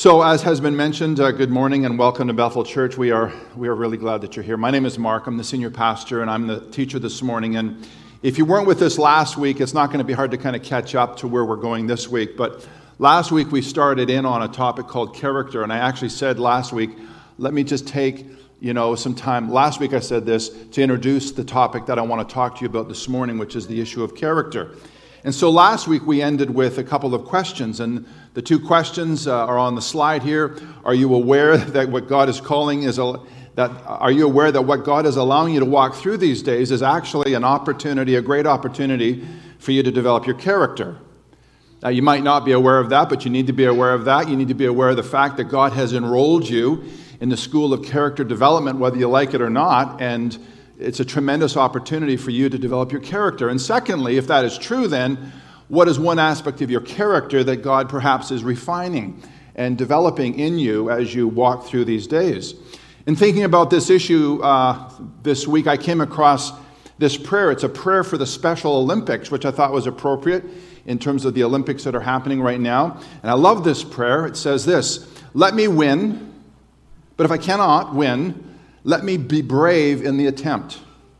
So, as has been mentioned, good morning and welcome to Bethel Church. We are really glad that you're here. My name is Mark. I'm the senior pastor and I'm the teacher this morning. And if you weren't with us last week, it's not going to be hard to kind of catch up to where we're going this week. But last week we started in on a topic called character. And I actually said last week, let me just take some time. Last week I said this to introduce the topic that I want to talk to you about this morning, which is the issue of character. And so last week we ended with a couple of questions, and the two questions are on the slide here. Are you aware that what God is calling is are you aware that what God is allowing you to walk through these days is actually an opportunity, a great opportunity for you to develop your character? Now you might not be aware of that, but you need to be aware of that. You need to be aware of the fact that God has enrolled you in the school of character development, whether you like it or not, and it's a tremendous opportunity for you to develop your character. And secondly, if that is true, then what is one aspect of your character that God perhaps is refining and developing in you as you walk through these days? In thinking about this issue this week, I came across this prayer. It's a prayer for the Special Olympics, which I thought was appropriate in terms of the Olympics that are happening right now. And I love this prayer. It says this: "Let me win, but if I cannot win, let me be brave in the attempt."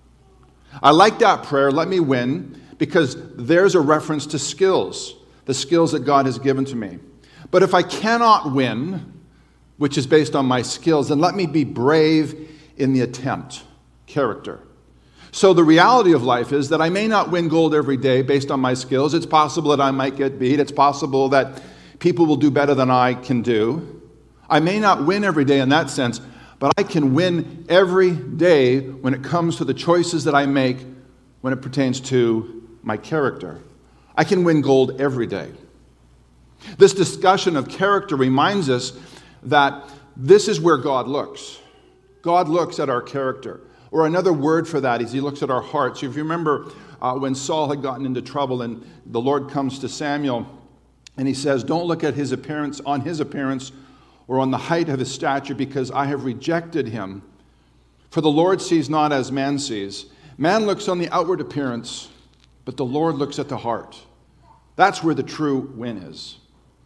I like that prayer, "let me win," because there's a reference to skills, the skills that God has given to me. But if I cannot win, which is based on my skills, then let me be brave in the attempt, character. So the reality of life is that I may not win gold every day based on my skills. It's possible that I might get beat. It's possible that people will do better than I can do. I may not win every day in that sense, but I can win every day when it comes to the choices that I make when it pertains to my character. I can win gold every day. This discussion of character reminds us that this is where God looks. God looks at our character. Or another word for that is he looks at our hearts. If you remember when Saul had gotten into trouble and the Lord comes to Samuel and he says, "Don't look at his appearance, or on the height of his stature, because I have rejected him. For the Lord sees not as man sees. Man looks on the outward appearance, but the Lord looks at the heart." That's where the true win is.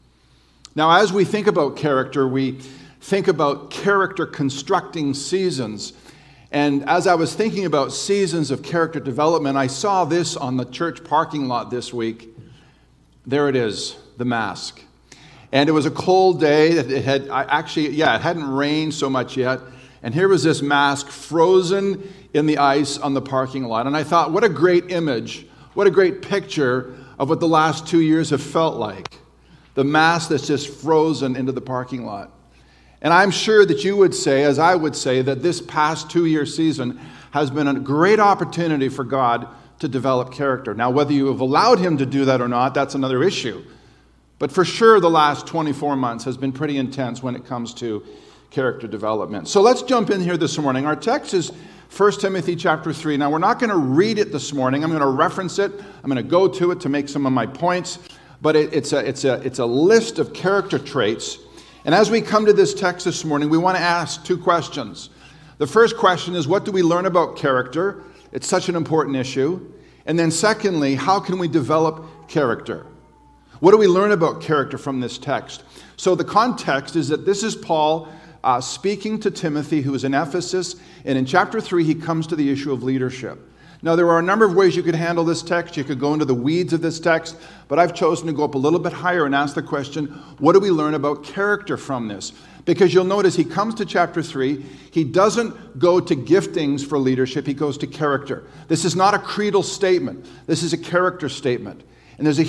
Now, as we think about character, we think about character constructing seasons. And as I was thinking about seasons of character development, I saw this on the church parking lot this week. There it is, the mask. And it was a cold day. It hadn't rained so much yet. And here was this mask frozen in the ice on the parking lot. And I thought, what a great image, what a great picture of what the last 2 years have felt like. The mask that's just frozen into the parking lot. And I'm sure that you would say, as I would say, that this past 2-year season has been a great opportunity for God to develop character. Now, whether you have allowed him to do that or not, that's another issue. But for sure, the last 24 months has been pretty intense when it comes to character development. So let's jump in here this morning. Our text is 1 Timothy chapter 3. Now, we're not going to read it this morning. I'm going to reference it. I'm going to go to it to make some of my points. But it's a list of character traits. And as we come to this text this morning, we want to ask two questions. The first question is, what do we learn about character? It's such an important issue. And then secondly, how can we develop character? What do we learn about character from this text? So the context is that this is Paul speaking to Timothy, who is in Ephesus, and in chapter 3 he comes to the issue of leadership. Now there are a number of ways you could handle this text. You could go into the weeds of this text, but I've chosen to go up a little bit higher and ask the question, what do we learn about character from this? Because you'll notice he comes to chapter 3, he doesn't go to giftings for leadership, he goes to character. This is not a creedal statement, this is a character statement. And there's a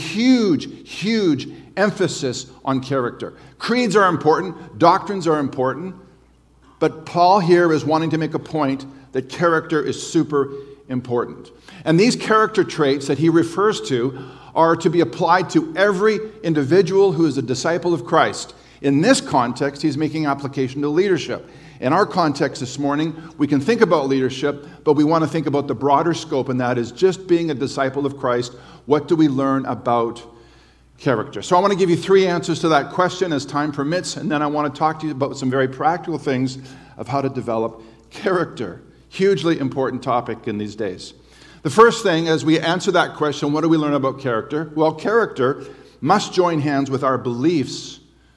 huge emphasis on character. Creeds are important, doctrines are important, but Paul here is wanting to make a point that character is super important. And these character traits that he refers to are to be applied to every individual who is a disciple of Christ. In this context, he's making application to leadership. In our context this morning, we can think about leadership, but we want to think about the broader scope, and that is just being a disciple of Christ. What do we learn about character? So I want to give you 3 answers to that question as time permits, and then I want to talk to you about some very practical things of how to develop character. Hugely important topic in these days. The first thing, as we answer that question, what do we learn about character? Well, character must join hands with our beliefs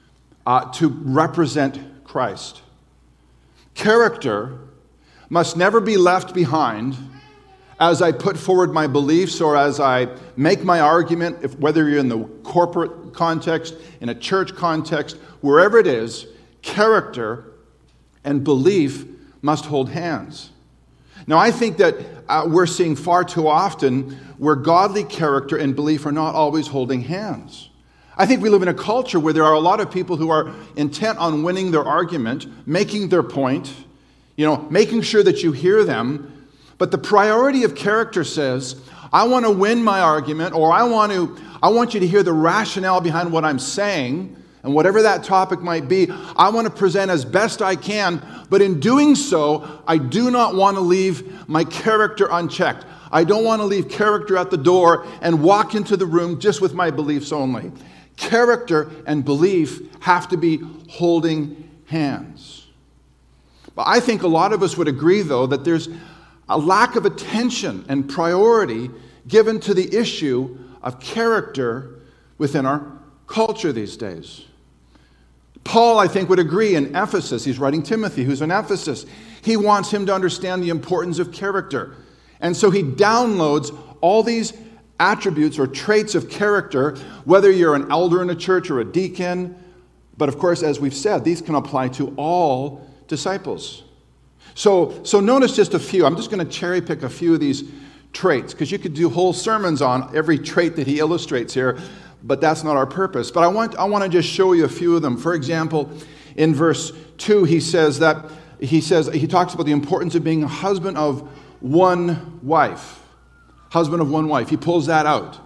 to represent Christ. Character must never be left behind as I put forward my beliefs or as I make my argument, whether you're in the corporate context, in a church context, wherever it is, character and belief must hold hands. Now, I think that we're seeing far too often where godly character and belief are not always holding hands. I think we live in a culture where there are a lot of people who are intent on winning their argument, making their point, making sure that you hear them. But the priority of character says, I want to win my argument, or I want you to hear the rationale behind what I'm saying, and whatever that topic might be, I want to present as best I can. But in doing so, I do not want to leave my character unchecked. I don't want to leave character at the door and walk into the room just with my beliefs only. Character and belief have to be holding hands. But I think a lot of us would agree, though, that there's a lack of attention and priority given to the issue of character within our culture these days. Paul, I think, would agree in Ephesus. He's writing Timothy, who's in Ephesus. He wants him to understand the importance of character. And so he downloads all these attributes or traits of character, whether you're an elder in a church or a deacon. But of course, as we've said, these can apply to all disciples. So notice just a few. I'm just going to cherry pick a few of these traits, because you could do whole sermons on every trait that he illustrates here, but that's not our purpose. But I want to just show you a few of them. For example, in verse 2, he talks about the importance of being a husband of one wife. Husband of one wife. He pulls that out.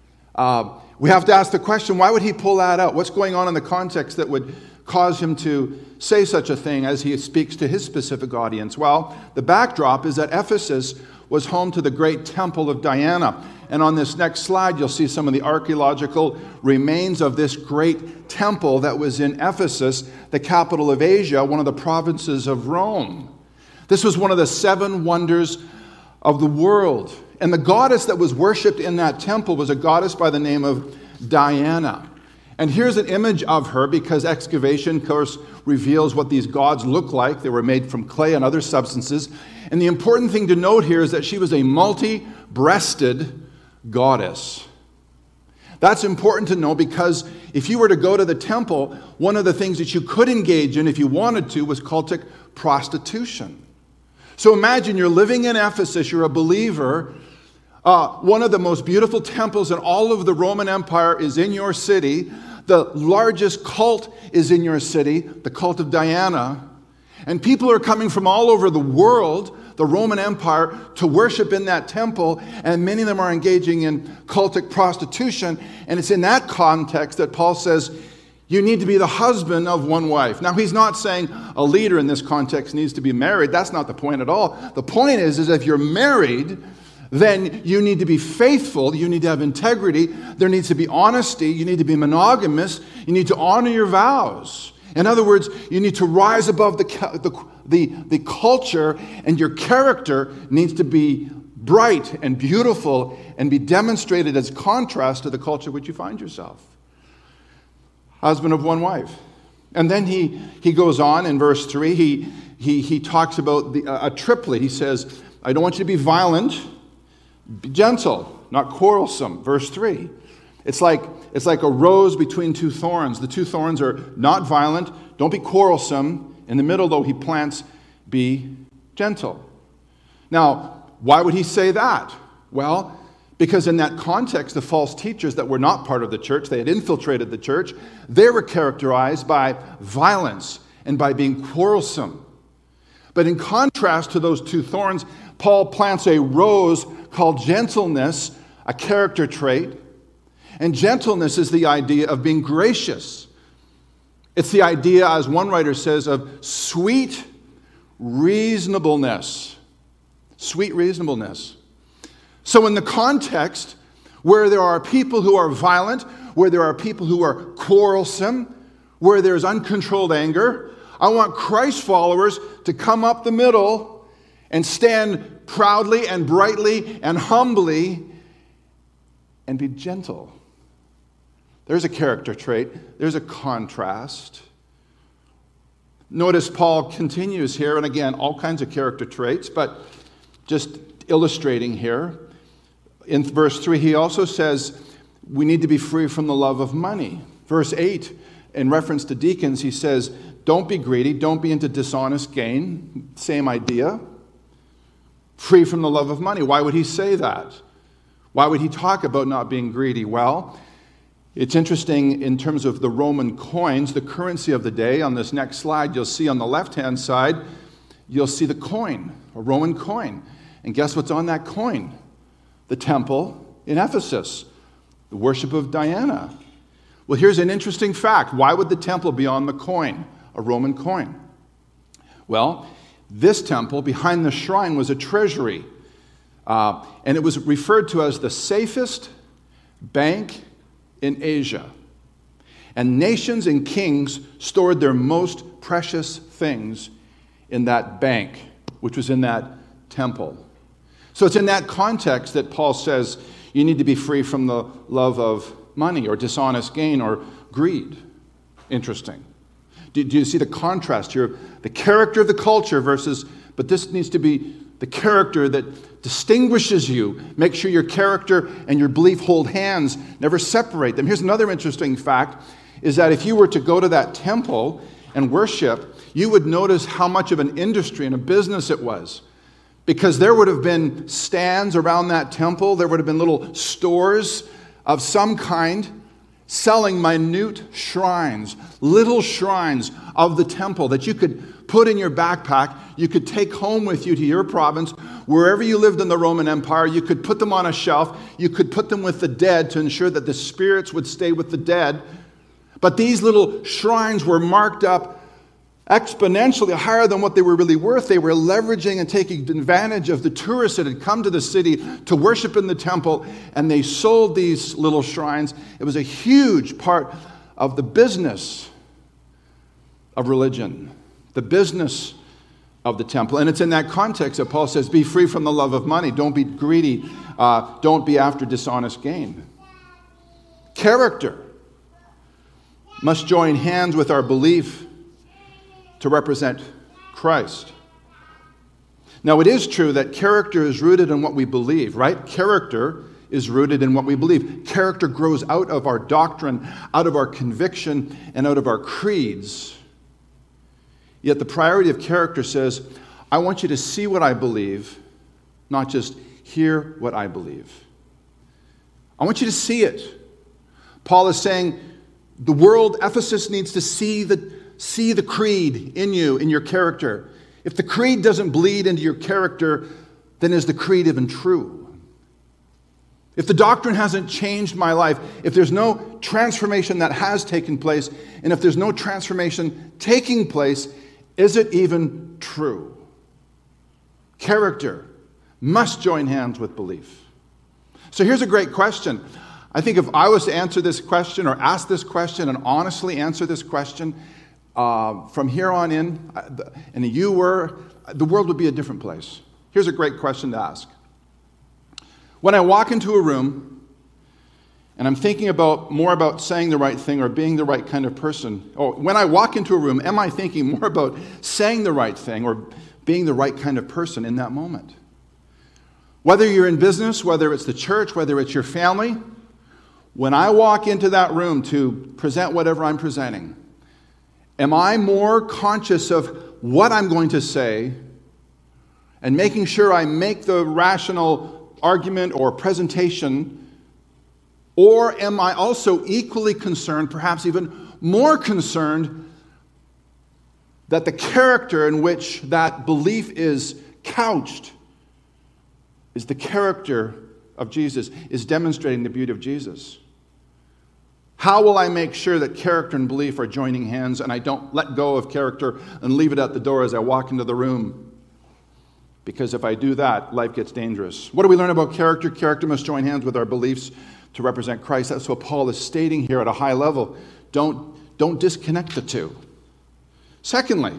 We have to ask the question, why would he pull that out? What's going on in the context that would cause him to say such a thing as he speaks to his specific audience? Well, the backdrop is that Ephesus was home to the great temple of Diana. And on this next slide, you'll see some of the archaeological remains of this great temple that was in Ephesus, the capital of Asia, one of the provinces of Rome. This was one of the 7 wonders of the world. And the goddess that was worshipped in that temple was a goddess by the name of Diana. And here's an image of her, because excavation, of course, reveals what these gods look like. They were made from clay and other substances. And the important thing to note here is that she was a multi-breasted goddess. That's important to know, because if you were to go to the temple, one of the things that you could engage in if you wanted to was cultic prostitution. So imagine you're living in Ephesus, you're a believer. One of the most beautiful temples in all of the Roman Empire is in your city. The largest cult is in your city, the cult of Diana. And people are coming from all over the world, the Roman Empire, to worship in that temple. And many of them are engaging in cultic prostitution. And it's in that context that Paul says, you need to be the husband of one wife. Now, he's not saying a leader in this context needs to be married. That's not the point at all. The point is if you're married, then you need to be faithful, you need to have integrity, there needs to be honesty, you need to be monogamous, you need to honor your vows. In other words, you need to rise above the culture, and your character needs to be bright and beautiful and be demonstrated as contrast to the culture which you find yourself. Husband of one wife. And then he goes on in verse 3, he talks about a triplet. He says, I don't want you to be violent. Be gentle, not quarrelsome. Verse 3. It's like a rose between 2 thorns. The 2 thorns are not violent. Don't be quarrelsome. In the middle, though, he plants, be gentle. Now, why would he say that? Well, because in that context, the false teachers that were not part of the church, they had infiltrated the church, they were characterized by violence and by being quarrelsome. But in contrast to those 2 thorns, Paul plants a rose called gentleness, a character trait. And gentleness is the idea of being gracious. It's the idea, as one writer says, of sweet reasonableness. Sweet reasonableness. So in the context where there are people who are violent, where there are people who are quarrelsome, where there's uncontrolled anger, I want Christ followers to come up the middle and stand proudly and brightly and humbly and be gentle. There's a character trait. There's a contrast. Notice Paul continues here, and again, all kinds of character traits, but just illustrating here. In verse 3, he also says we need to be free from the love of money. Verse 8, in reference to deacons, he says, don't be greedy, don't be into dishonest gain. Same idea. Free from the love of money. Why would he say that? Why would he talk about not being greedy? Well, it's interesting in terms of the Roman coins, the currency of the day. On this next slide, you'll see on the left-hand side, you'll see the coin, a Roman coin. And guess what's on that coin? The temple in Ephesus, the worship of Diana. Well, here's an interesting fact. Why would the temple be on the coin, a Roman coin? Well, this temple behind the shrine was a treasury. And it was referred to as the safest bank in Asia. And nations and kings stored their most precious things in that bank, which was in that temple. So it's in that context that Paul says you need to be free from the love of money or dishonest gain or greed. Interesting. Do you see the contrast here? The character of the culture versus, but this needs to be the character that distinguishes you. Make sure your character and your belief hold hands, never separate them. Here's another interesting fact, is that if you were to go to that temple and worship, you would notice how much of an industry and a business it was. Because there would have been stands around that temple, there would have been little stores of some kind selling minute shrines, little shrines of the temple that you could put in your backpack, you could take home with you to your province. Wherever you lived in the Roman Empire, you could put them on a shelf, you could put them with the dead to ensure that the spirits would stay with the dead. But these little shrines were marked up exponentially higher than what they were really worth. They were leveraging and taking advantage of the tourists that had come to the city to worship in the temple, and they sold these little shrines. It was a huge part of the business of religion, the business of the temple. And it's in that context that Paul says, be free from the love of money. Don't be greedy. Don't be after dishonest gain. Character must join hands with our belief to represent Christ. Now, it is true that character is rooted in what we believe, right? Character is rooted in what we believe. Character grows out of our doctrine, out of our conviction, and out of our creeds. Yet the priority of character says, I want you to see what I believe, not just hear what I believe. I want you to see it. Paul is saying the world, Ephesus, needs to see the creed in you, in your character. If the creed doesn't bleed into your character, then is the creed even true? If the doctrine hasn't changed my life, if there's no transformation that has taken place, and if there's no transformation taking place, is it even true? Character must join hands with belief. So here's a great question. I think if I was to answer this question or ask this question and honestly answer this question, from here on in, and you were, the world would be a different place. Here's a great question to ask. When I walk into a room and I'm thinking more about saying the right thing or being the right kind of person, when I walk into a room, am I thinking more about saying the right thing or being the right kind of person in that moment? Whether you're in business, whether it's the church, whether it's your family, when I walk into that room to present whatever I'm presenting, am I more conscious of what I'm going to say and making sure I make the rational argument or presentation, or am I also equally concerned, perhaps even more concerned, that the character in which that belief is couched is the character of Jesus, is demonstrating the beauty of Jesus? How will I make sure that character and belief are joining hands and I don't let go of character and leave it at the door as I walk into the room? Because if I do that, life gets dangerous. What do we learn about character? Character must join hands with our beliefs to represent Christ. That's what Paul is stating here at a high level. Don't disconnect the two. Secondly,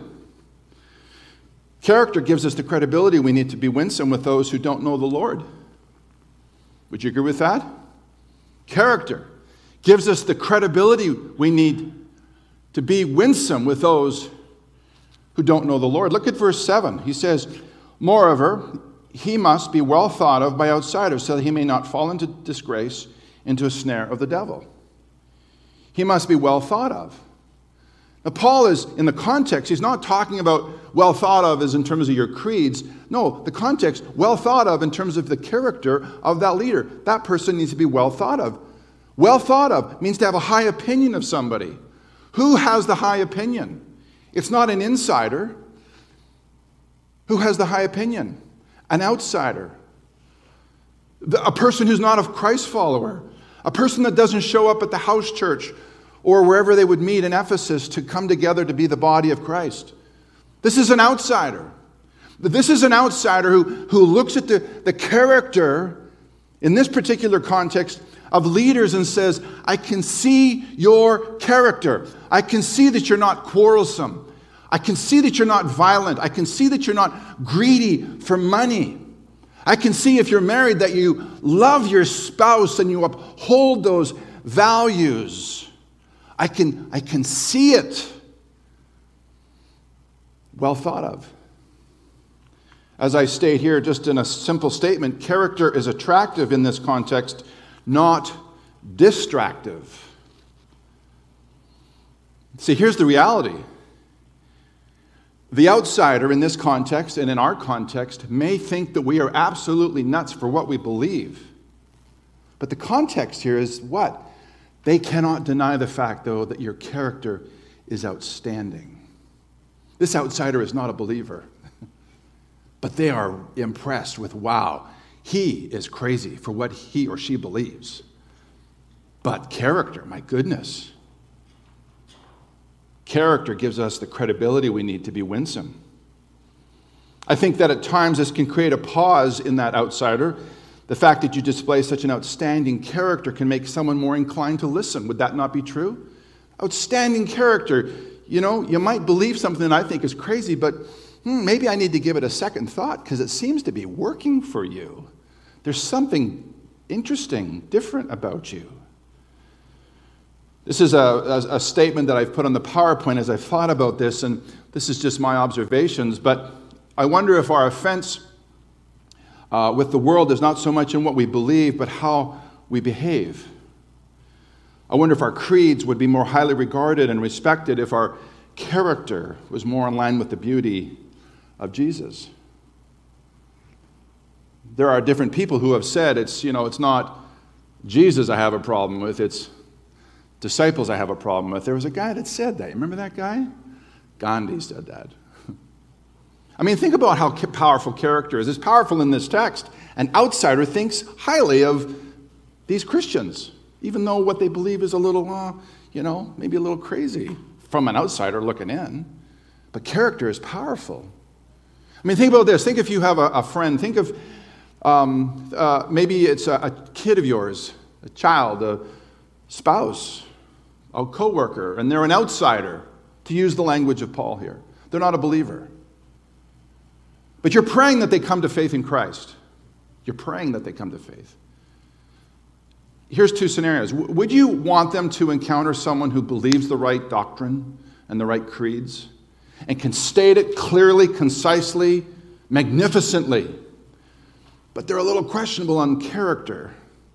character gives us the credibility we need to be winsome with those who don't know the Lord. Would you agree with that? Character gives us the credibility we need to be winsome with those who don't know the Lord. Look at verse 7. He says, moreover, he must be well thought of by outsiders so that he may not fall into disgrace, into a snare of the devil. He must be well thought of. Now, Paul is, in the context, he's not talking about well thought of as in terms of your creeds. No, the context, well thought of in terms of the character of that leader. That person needs to be well thought of. Well thought of means to have a high opinion of somebody. Who has the high opinion? It's not an insider. Who has the high opinion? An outsider. A person who's not a Christ follower. A person that doesn't show up at the house church or wherever they would meet in Ephesus to come together to be the body of Christ. This is an outsider. This is an outsider who looks at the character, in this particular context, of leaders and says, I can see your character. I can see that you're not quarrelsome. I can see that you're not violent. I can see that you're not greedy for money. I can see if you're married that you love your spouse and you uphold those values. I can see it. Well thought of. As I state here, just in a simple statement, character is attractive in this context, not distractive. See, here's the reality. The outsider in this context and in our context may think that we are absolutely nuts for what we believe. But the context here is what? They cannot deny the fact, though, that your character is outstanding. This outsider is not a believer, but they are impressed with, wow, he is crazy for what he or she believes. But character, my goodness. Character gives us the credibility we need to be winsome. I think that at times this can create a pause in that outsider. The fact that you display such an outstanding character can make someone more inclined to listen. Would that not be true? Outstanding character. You know, you might believe something that I think is crazy, but maybe I need to give it a second thought because it seems to be working for you. There's something interesting, different about you. This is a statement that I've put on the PowerPoint as I've thought about this, and this is just my observations, but I wonder if our offense with the world is not so much in what we believe, but how we behave. I wonder if our creeds would be more highly regarded and respected if our character was more in line with the beauty of Jesus. There are different people who have said it's not Jesus I have a problem with, it's disciples I have a problem with. There was a guy that said that. You remember that guy? Gandhi said that. I mean, think about how powerful character is. It's powerful in this text. An outsider thinks highly of these Christians, even though what they believe is a little, maybe a little crazy from an outsider looking in. But character is powerful. I mean, think about this. Think if you have a friend. Think of maybe it's a kid of yours, a child, a spouse, a coworker, and they're an outsider, to use the language of Paul here. They're not a believer. But you're praying that they come to faith in Christ. You're praying that they come to faith. Here's two scenarios. Would you want them to encounter someone who believes the right doctrine and the right creeds and can state it clearly, concisely, magnificently, but they're a little questionable on character?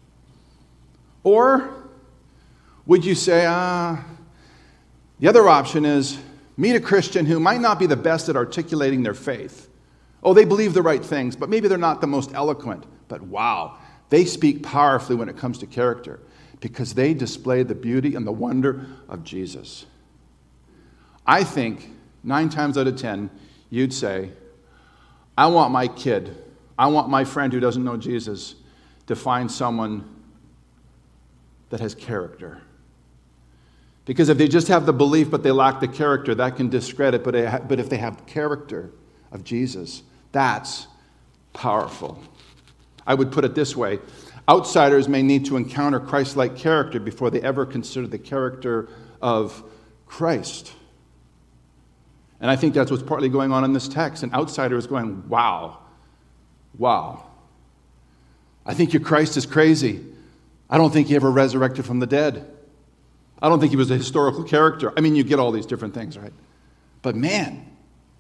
Or would you say, the other option is meet a Christian who might not be the best at articulating their faith. Oh, they believe the right things, but maybe they're not the most eloquent. But wow, they speak powerfully when it comes to character because they display the beauty and the wonder of Jesus. I think 9 times out of 10, you'd say, I want my kid, I want my friend who doesn't know Jesus to find someone that has character. Because if they just have the belief but they lack the character, that can discredit. But if they have character of Jesus, that's powerful. I would put it this way. Outsiders may need to encounter Christ-like character before they ever consider the character of Christ. And I think that's what's partly going on in this text. An outsider is going, wow. I think your Christ is crazy. I don't think he ever resurrected from the dead. I don't think he was a historical character. I mean, you get all these different things, right? But man,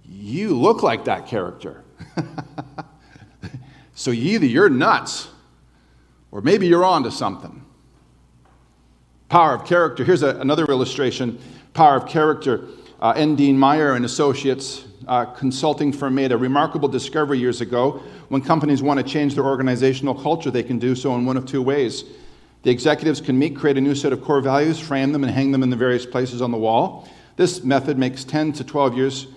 you look like that character. So either you're nuts, or maybe you're on to something. Power of character. Here's another illustration. Power of character. N. Dean Meyer and Associates consulting firm made a remarkable discovery years ago. When companies want to change their organizational culture, they can do so in one of two ways. The executives can meet, create a new set of core values, frame them, and hang them in the various places on the wall. This method takes 10 to 12 years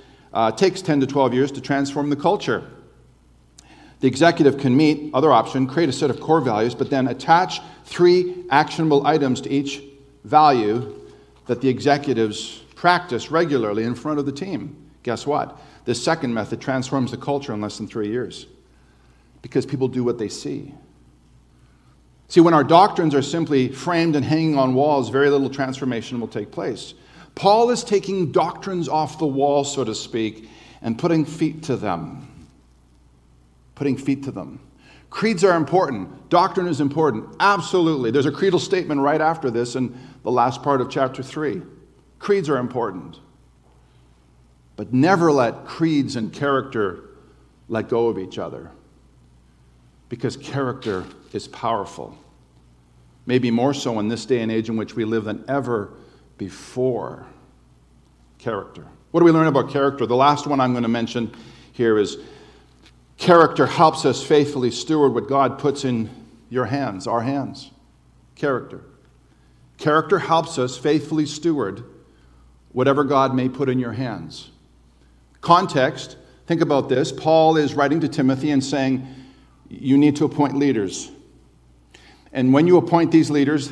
to transform the culture. The executive can meet, other option, create a set of core values, but then attach 3 actionable items to each value that the executives practice regularly in front of the team. Guess what? This second method transforms the culture in less than 3 years because people do what they see. See, when our doctrines are simply framed and hanging on walls, very little transformation will take place. Paul is taking doctrines off the wall, so to speak, and putting feet to them. Putting feet to them. Creeds are important. Doctrine is important. Absolutely. There's a creedal statement right after this in the last part of chapter 3. Creeds are important. But never let creeds and character let go of each other. Because character is powerful. Maybe more so in this day and age in which we live than ever before. Character. What do we learn about character? The last one I'm going to mention here is character helps us faithfully steward what God puts in your hands, our hands. Character. Character helps us faithfully steward whatever God may put in your hands. Context, think about this. Paul is writing to Timothy and saying, you need to appoint leaders. And when you appoint these leaders,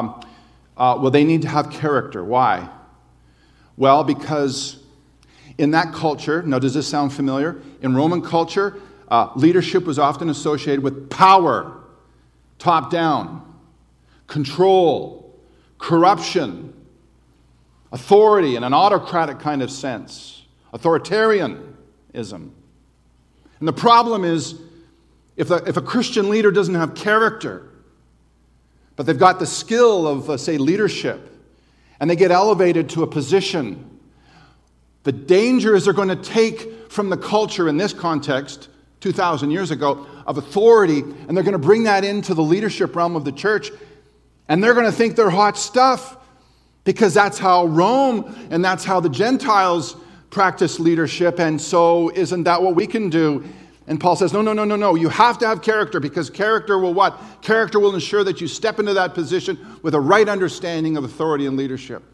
they need to have character. Why? Well, because in that culture, now does this sound familiar? In Roman culture, leadership was often associated with power, top down, control, corruption, authority in an autocratic kind of sense, authoritarianism. And the problem is, if a Christian leader doesn't have character, but they've got the skill of, say, leadership, and they get elevated to a position, the dangers they're going to take from the culture in this context, 2,000 years ago, of authority, and they're going to bring that into the leadership realm of the church, and they're going to think they're hot stuff, because that's how Rome and that's how the Gentiles practice leadership, and so isn't that what we can do? And Paul says, no. You have to have character, because character will what? Character will ensure that you step into that position with a right understanding of authority and leadership.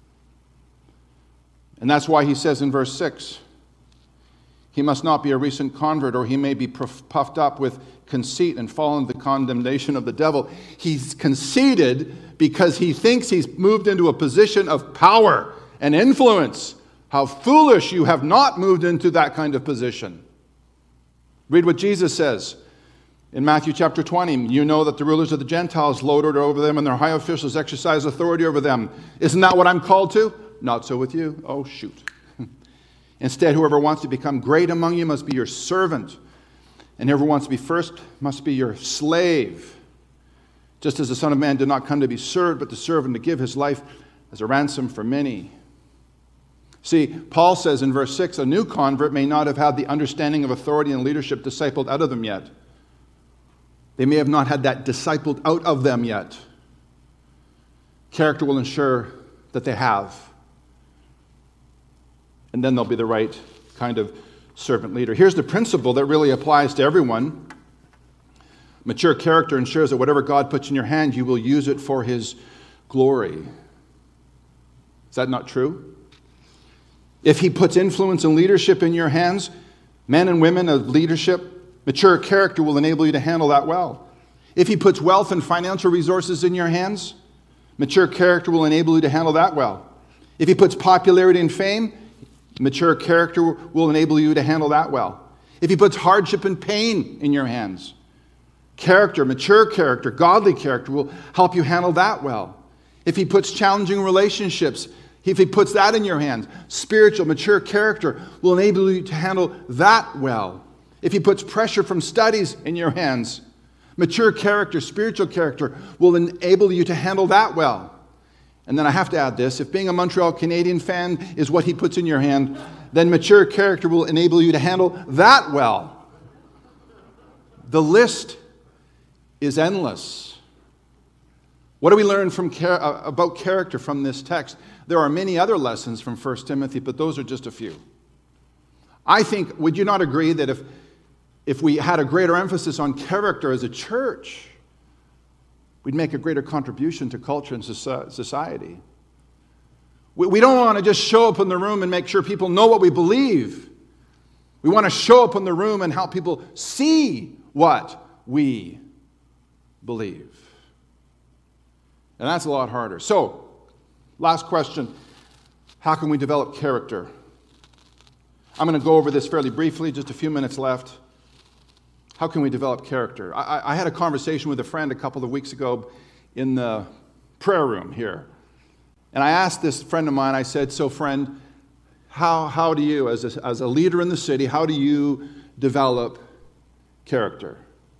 And that's why he says in verse 6, he must not be a recent convert, or he may be puffed up with conceit and fall into the condemnation of the devil. He's conceited because he thinks he's moved into a position of power and influence. How foolish, you have not moved into that kind of position. Read what Jesus says in Matthew chapter 20. You know that the rulers of the Gentiles lord it over them, and their high officials exercise authority over them. Isn't that what I'm called to? Not so with you. Oh, shoot. Instead, whoever wants to become great among you must be your servant, and whoever wants to be first must be your slave. Just as the Son of Man did not come to be served, but to serve and to give his life as a ransom for many. See, Paul says in verse 6, a new convert may not have had the understanding of authority and leadership discipled out of them yet. They may have not had that discipled out of them yet. Character will ensure that they have. And then they'll be the right kind of servant leader. Here's the principle that really applies to everyone. Mature character ensures that whatever God puts in your hand, you will use it for his glory. Is that not true? If he puts influence and leadership in your hands, men and women of leadership, mature character will enable you to handle that well. If he puts wealth and financial resources in your hands, mature character will enable you to handle that well. If he puts popularity and fame, mature character will enable you to handle that well. If he puts hardship and pain in your hands, character, mature character, godly character will help you handle that well. If he puts challenging relationships, if he puts that in your hands, spiritual, mature character will enable you to handle that well. If he puts pressure from studies in your hands, mature character, spiritual character will enable you to handle that well. And then I have to add this, if being a Montreal Canadian fan is what he puts in your hand, then mature character will enable you to handle that well. The list is endless. What do we learn about character from this text? There are many other lessons from 1 Timothy, but those are just a few. I think, would you not agree that if we had a greater emphasis on character as a church, we'd make a greater contribution to culture and society? We don't want to just show up in the room and make sure people know what we believe. We want to show up in the room and help people see what we believe. And that's a lot harder. So, last question. How can we develop character? I'm going to go over this fairly briefly, just a few minutes left. How can we develop character? I had a conversation with a friend a couple of weeks ago in the prayer room here. And I asked this friend of mine, I said, so friend, how do you, as a leader in the city, how do you develop character?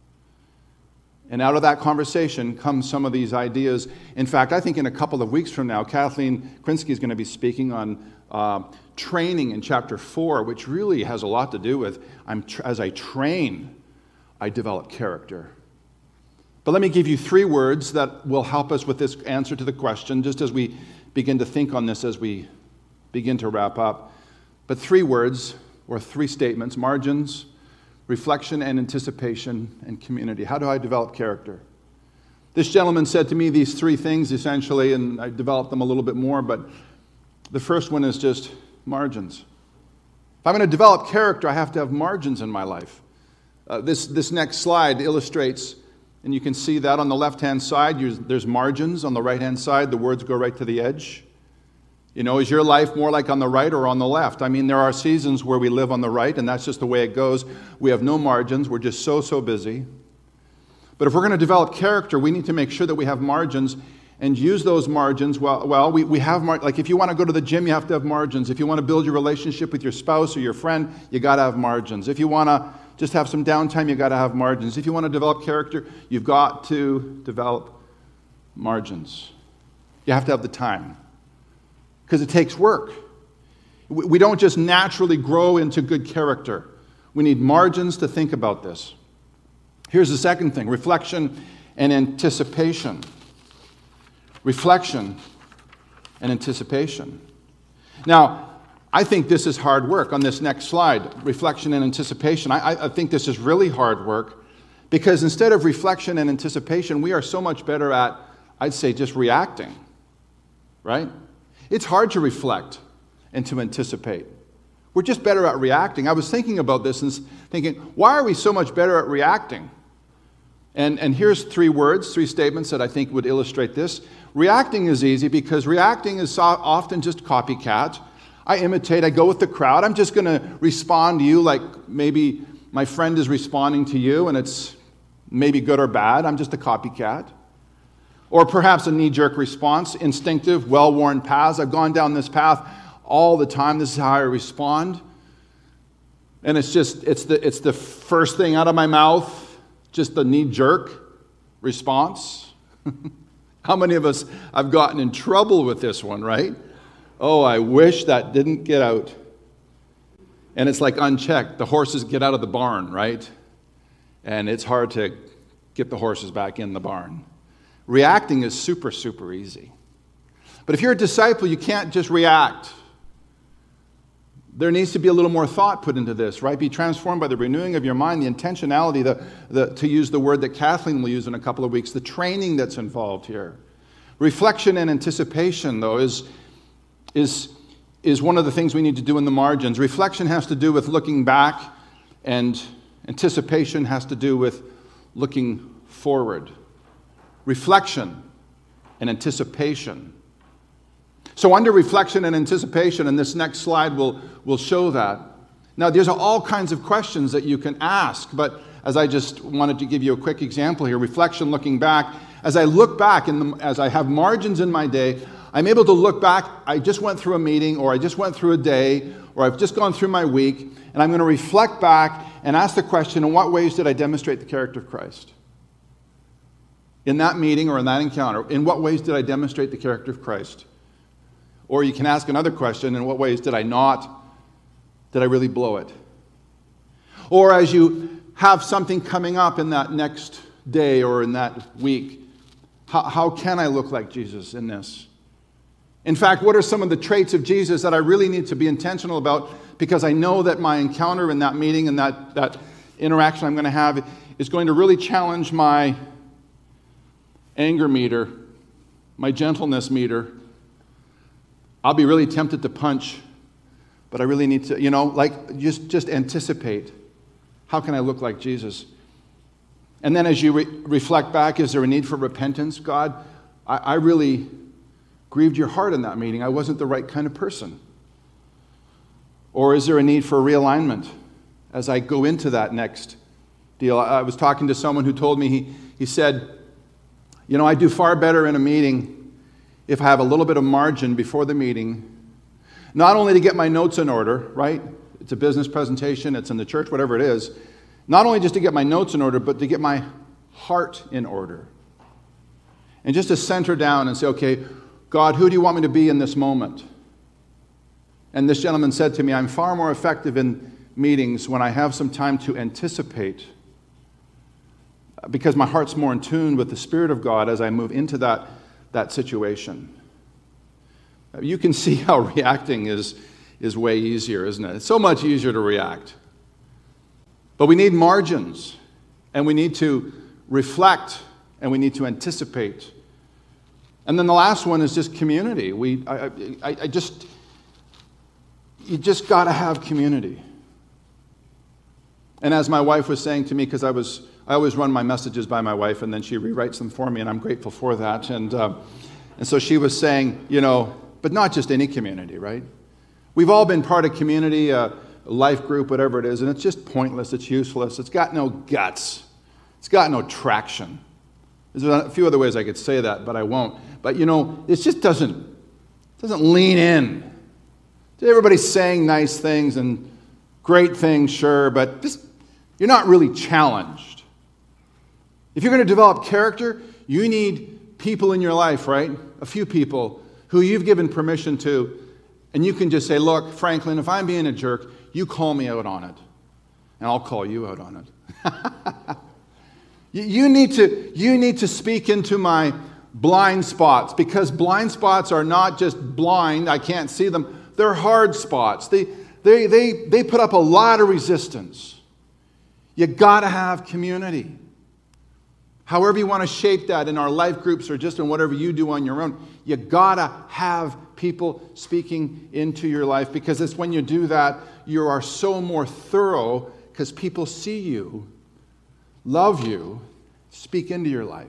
And out of that conversation comes some of these ideas. In fact, I think in a couple of weeks from now, Kathleen Krinsky is going to be speaking on training in chapter 4, which really has a lot to do with, as I train, I develop character. But let me give you 3 words that will help us with this answer to the question, just as we begin to think on this as we begin to wrap up. But 3 words, or 3 statements: margins, reflection and anticipation, and community. How do I develop character? This gentleman said to me these 3 things essentially, and I developed them a little bit more, but the first one is just margins. If I'm going to develop character, I have to have margins in my life. This next slide illustrates, and you can see that on the left-hand side, there's margins. On the right-hand side, the words go right to the edge. You know, is your life more like on the right or on the left? I mean, there are seasons where we live on the right, and that's just the way it goes. We have no margins. We're just so busy. But if we're going to develop character, we need to make sure that we have margins and use those margins. We have, like if you want to go to the gym, you have to have margins. If you want to build your relationship with your spouse or your friend, you got to have margins. If you want to just have some downtime, you got to have margins. If you want to develop character, you've got to develop margins. You have to have the time, because it takes work. We don't just naturally grow into good character. We need margins to think about this. Here's the second thing: reflection and anticipation. Reflection and anticipation. Now, I think this is hard work on this next slide, reflection and anticipation. I think this is really hard work, because instead of reflection and anticipation, we are so much better at, I'd say, just reacting, right? It's hard to reflect and to anticipate. We're just better at reacting. I was thinking about this and thinking, why are we so much better at reacting? And here's 3 words, 3 statements that I think would illustrate this. Reacting is easy because reacting is often just copycat. I imitate, I go with the crowd. I'm just going to respond to you like maybe my friend is responding to you, and it's maybe good or bad. I'm just a copycat. Or perhaps a knee-jerk response, instinctive, well-worn paths. I've gone down this path all the time. This is how I respond. And it's the first thing out of my mouth, just the knee-jerk response. How many of us have gotten in trouble with this one, right? Oh, I wish that didn't get out. And it's like unchecked. The horses get out of the barn, right? And it's hard to get the horses back in the barn. Reacting is super easy. But if you're a disciple, you can't just react. There needs to be a little more thought put into this, right? Be transformed by the renewing of your mind, the intentionality, to use the word that Kathleen will use in a couple of weeks, the training that's involved here. Reflection and anticipation, though, is one of the things we need to do in the margins. Reflection has to do with looking back, and anticipation has to do with looking forward. Reflection and anticipation. So under reflection and anticipation, and this next slide will show that. Now, there's all kinds of questions that you can ask, but as I just wanted to give you a quick example here, reflection, looking back. As I look back, as I have margins in my day, I'm able to look back. I just went through a meeting, or I just went through a day, or I've just gone through my week, and I'm going to reflect back and ask the question, in what ways did I demonstrate the character of Christ? In that meeting or in that encounter, in what ways did I demonstrate the character of Christ? Or you can ask another question, in what ways did I not Did I really blow it? Or as you have something coming up in that next day or in that week, how can I look like Jesus in this? In fact, what are some of the traits of Jesus that I really need to be intentional about, because I know that my encounter in that meeting and that interaction I'm going to have is going to really challenge my anger meter, my gentleness meter. I'll be really tempted to punch, but I really need to, just anticipate. How can I look like Jesus? And then as you reflect back, is there a need for repentance? God, I really grieved your heart in that meeting. I wasn't the right kind of person. Or is there a need for realignment as I go into that next deal? I was talking to someone who told me, he said, I do far better in a meeting if I have a little bit of margin before the meeting, not only to get my notes in order, right? It's a business presentation, it's in the church, whatever it is. Not only just to get my notes in order, but to get my heart in order. And just to center down and say, okay, God, who do you want me to be in this moment? And this gentleman said to me, I'm far more effective in meetings when I have some time to anticipate, because my heart's more in tune with the Spirit of God as I move into that situation. You can see how reacting is way easier, isn't it? It's so much easier to react. But we need margins, and we need to reflect, and we need to anticipate. And then the last one is just community. You just got to have community. And as my wife was saying to me, because I always run my messages by my wife, and then she rewrites them for me, and I'm grateful for that. And so she was saying, but not just any community, right? We've all been part of community, a life group, whatever it is, and it's just pointless, it's useless, it's got no guts, it's got no traction. There's a few other ways I could say that, but I won't. But it just doesn't lean in. Everybody's saying nice things and great things, sure, but you're not really challenged. If you're going to develop character, you need people in your life, right? A few people who you've given permission to, and you can just say, look, Franklin, if I'm being a jerk, you call me out on it, and I'll call you out on it. You need to speak into my blind spots, because blind spots are not just blind, I can't see them, they're hard spots. They put up a lot of resistance. You got to have community. However you want to shape that in our life groups or just in whatever you do on your own, you got to have people speaking into your life, because it's when you do that, you are so more thorough, because people see you, love you, speak into your life.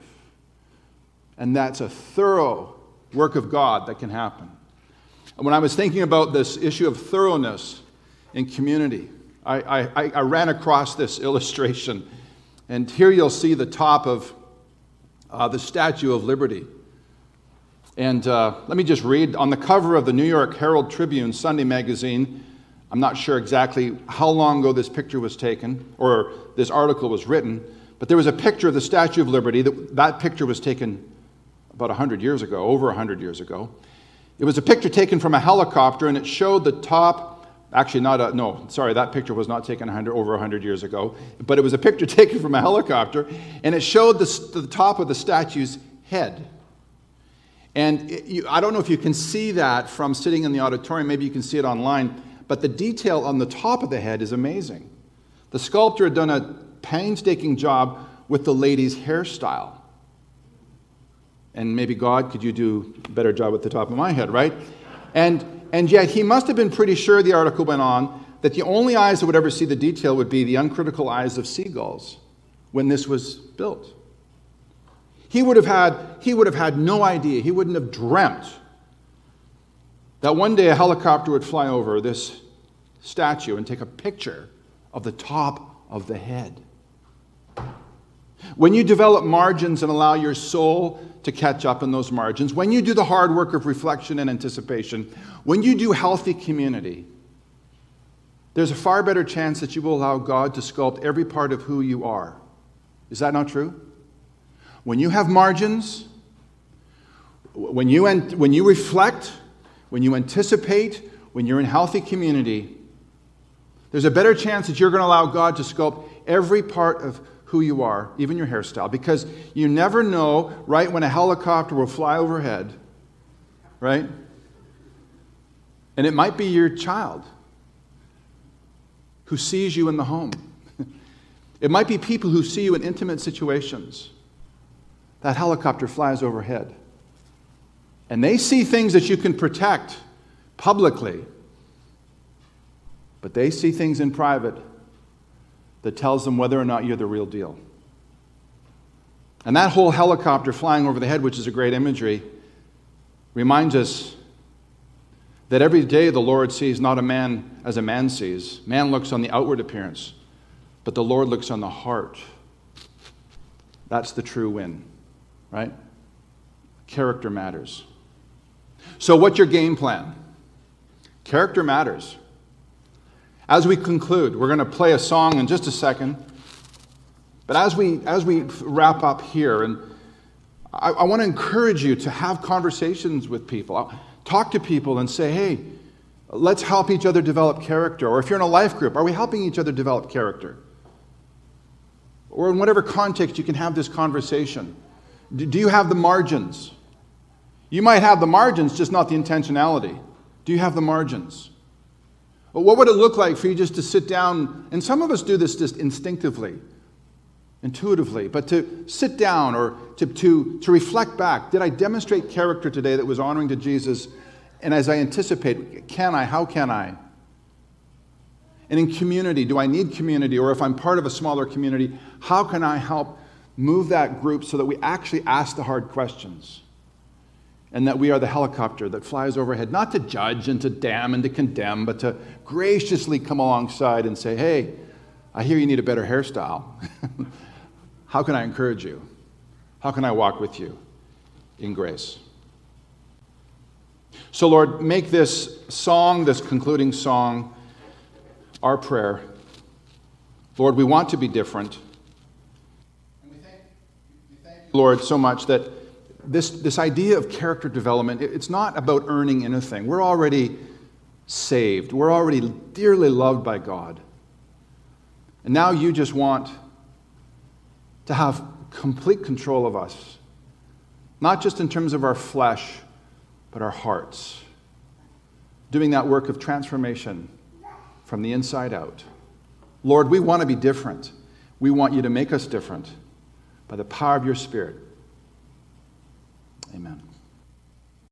And that's a thorough work of God that can happen. And when I was thinking about this issue of thoroughness in community, I ran across this illustration. And here you'll see the top of the Statue of Liberty. And let me just read. On the cover of the New York Herald Tribune Sunday magazine, I'm not sure exactly how long ago this picture was taken, or this article was written, but there was a picture of the Statue of Liberty. That picture was taken about 100 years ago, over 100 years ago. It was a picture taken from a helicopter, and it showed the top, that picture was not taken over 100 years ago, but it was a picture taken from a helicopter, and it showed the top of the statue's head. And I don't know if you can see that from sitting in the auditorium, maybe you can see it online, but the detail on the top of the head is amazing. The sculptor had done a painstaking job with the lady's hairstyle. And maybe, God, could you do a better job with the top of my head, right? And yet he must have been pretty sure, the article went on, that the only eyes that would ever see the detail would be the uncritical eyes of seagulls when this was built. He would have had no idea, he wouldn't have dreamt that one day a helicopter would fly over this statue and take a picture of the top of the head. When you develop margins and allow your soul to catch up in those margins, when you do the hard work of reflection and anticipation, when you do healthy community, there's a far better chance that you will allow God to sculpt every part of who you are. Is that not true? When you have margins, when you reflect, when you anticipate, when you're in healthy community, There's a better chance that you're going to allow God to sculpt every part of who you are, even your hairstyle, because you never know, right, when a helicopter will fly overhead, right? And it might be your child who sees you in the home. It might be people who see you in intimate situations. That helicopter flies overhead. And they see things that you can protect publicly, but they see things in private that tells them whether or not you're the real deal. And that whole helicopter flying over the head, which is a great imagery, reminds us that every day the Lord sees not a man as a man sees. Man looks on the outward appearance, but the Lord looks on the heart. That's the true win, right? Character matters. So what's your game plan? Character matters. As we conclude, we're going to play a song in just a second. But as we wrap up here, and I want to encourage you to have conversations with people. Talk to people and say, hey, let's help each other develop character. Or if you're in a life group, are we helping each other develop character? Or in whatever context you can have this conversation. Do you have the margins? You might have the margins, just not the intentionality. Do you have the margins? Well, what would it look like for you just to sit down, and some of us do this just instinctively, intuitively, but to sit down or to reflect back. Did I demonstrate character today that was honoring to Jesus? And as I anticipate, can I? How can I? And in community, do I need community? Or if I'm part of a smaller community, how can I help move that group so that we actually ask the hard questions? And that we are the helicopter that flies overhead, not to judge and to damn and to condemn, but to graciously come alongside and say, hey, I hear you need a better hairstyle. How can I encourage you? How can I walk with you in grace? So, Lord, make this song, this concluding song, our prayer. Lord, we want to be different. And we thank you, Lord, so much that this idea of character development, it's not about earning anything. We're already saved. We're already dearly loved by God. And now you just want to have complete control of us, not just in terms of our flesh, but our hearts, doing that work of transformation from the inside out. Lord, we want to be different. We want you to make us different by the power of your Spirit. Amen.